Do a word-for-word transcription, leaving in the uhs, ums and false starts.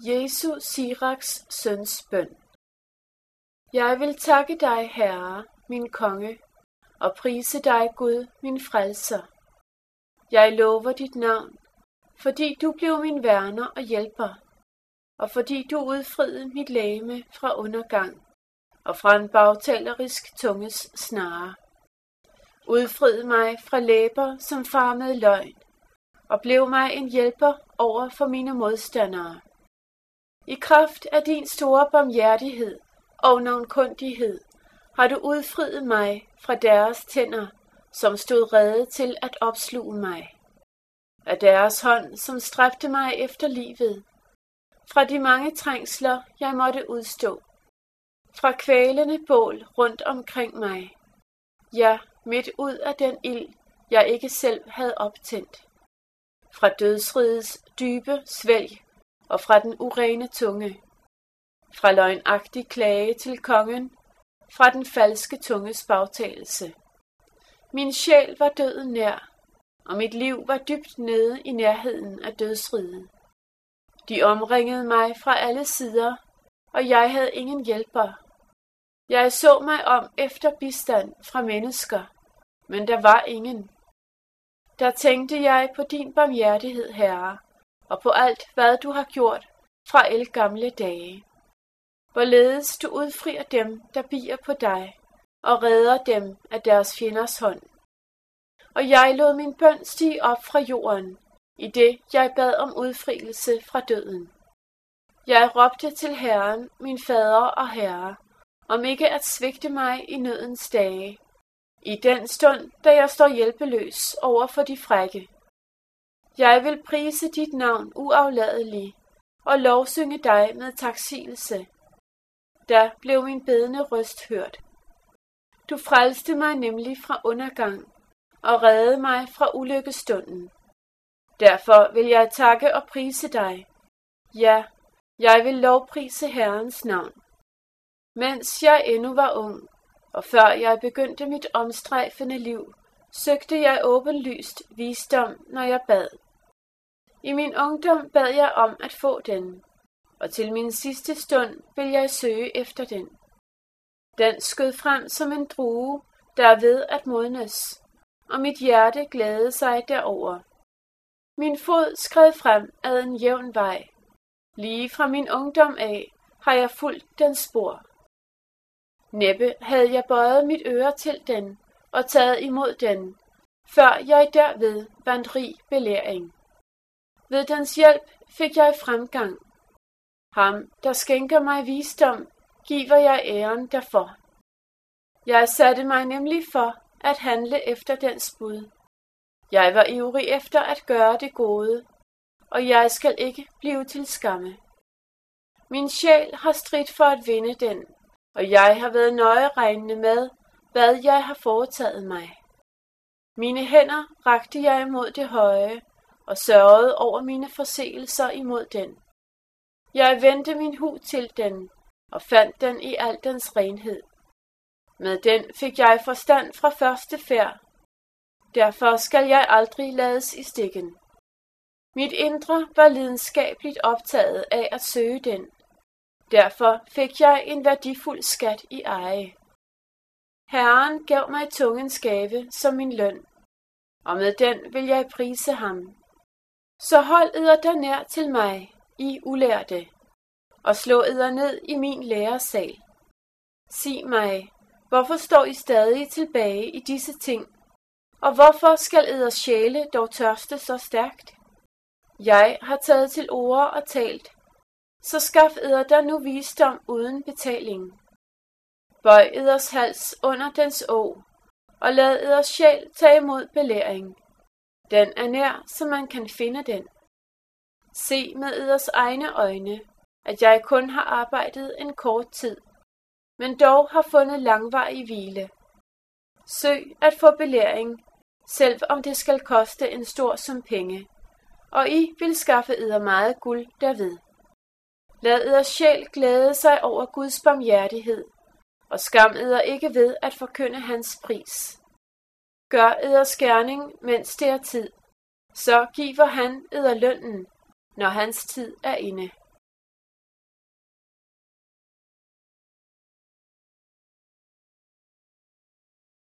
Jesu Siraks søns bøn. Jeg vil takke dig, Herre, min konge, og prise dig, Gud, min frelser. Jeg lover dit navn, fordi du blev min værner og hjælper, og fordi du udfriede mit legeme fra undergang og fra en bagtalerisk tunges snare. Udfriede mig fra læber, som farmede løgn, og blev mig en hjælper over for mine modstandere. I kraft af din store barmhjertighed og navnkundighed har du udfriet mig fra deres tænder, som stod rede til at opsluge mig, af deres hånd, som stræbte mig efter livet, fra de mange trængsler, jeg måtte udstå, fra kvælende bål rundt omkring mig, ja, midt ud af den ild, jeg ikke selv havde optændt, fra dødsrigets dybe svælg og fra den urene tunge, fra løgnagtig klage til kongen, fra den falske tunges bagtalelse. Min sjæl var døden nær, og mit liv var dybt nede i nærheden af dødsriget. De omringede mig fra alle sider, og jeg havde ingen hjælper. Jeg så mig om efter bistand fra mennesker, men der var ingen. Der tænkte jeg på din barmhjertighed, Herre, og på alt, hvad du har gjort fra ældgamle dage. Hvorledes du udfrier dem, der bier på dig, og redder dem af deres fjenders hånd. Og jeg lod min bøn stige op fra jorden, i det jeg bad om udfrielse fra døden. Jeg råbte til Herren, min fader og Herre, om ikke at svigte mig i nødens dage, i den stund, da jeg står hjælpeløs over for de frække. Jeg vil prise dit navn uafladeligt, og lovsynge dig med taksigelse. Da blev min bedende røst hørt. Du frelste mig nemlig fra undergang, og reddede mig fra ulykkestunden. Derfor vil jeg takke og prise dig. Ja, jeg vil lovprise Herrens navn. Mens jeg endnu var ung, og før jeg begyndte mit omstrejfende liv, søgte jeg åbenlyst visdom, når jeg bad. I min ungdom bad jeg om at få den, og til min sidste stund vil jeg søge efter den. Den skød frem som en drue, der er ved at modnes, og mit hjerte glædede sig derover. Min fod skred frem ad en jævn vej. Lige fra min ungdom af har jeg fulgt dens spor. Næppe havde jeg bøjet mit øre til den og taget imod den, før jeg derved vandt rig belæring. Ved dens hjælp fik jeg fremgang. Ham, der skænker mig visdom, giver jeg æren derfor. Jeg satte mig nemlig for at handle efter dens bud. Jeg var ivrig efter at gøre det gode, og jeg skal ikke blive til skamme. Min sjæl har stridt for at vinde den, og jeg har været nøje regnende med, hvad jeg har foretaget mig. Mine hænder rakte jeg imod det høje, og sørgede over mine forseelser imod den. Jeg vendte min hu til den, og fandt den i al dens renhed. Med den fik jeg forstand fra første færd. Derfor skal jeg aldrig lades i stikken. Mit indre var lidenskabeligt optaget af at søge den. Derfor fik jeg en værdifuld skat i eje. Herren gav mig tungens gave som min løn, og med den vil jeg prise ham. Så hold eder der nær til mig, I ulærte, og slå eder ned i min læresal. Sig mig, hvorfor står I stadig tilbage i disse ting, og hvorfor skal eders sjæle dog tørste så stærkt? Jeg har taget til orde og talt, så skaf eder der nu visdom uden betaling. Bøj eders hals under dens å, og lad eders sjæl tage imod belæring. Den er nær, så man kan finde den. Se med eders egne øjne, at jeg kun har arbejdet en kort tid, men dog har fundet langvarig hvile. Søg at få belæring, selv om det skal koste en stor sum penge, og I vil skaffe eder meget guld derved. Lad eders sjæl glæde sig over Guds barmhjertighed, og skam eder ikke ved at forkynde hans pris. Gør eders gerning, mens det er tid, så giver han eder lønnen, når hans tid er inde.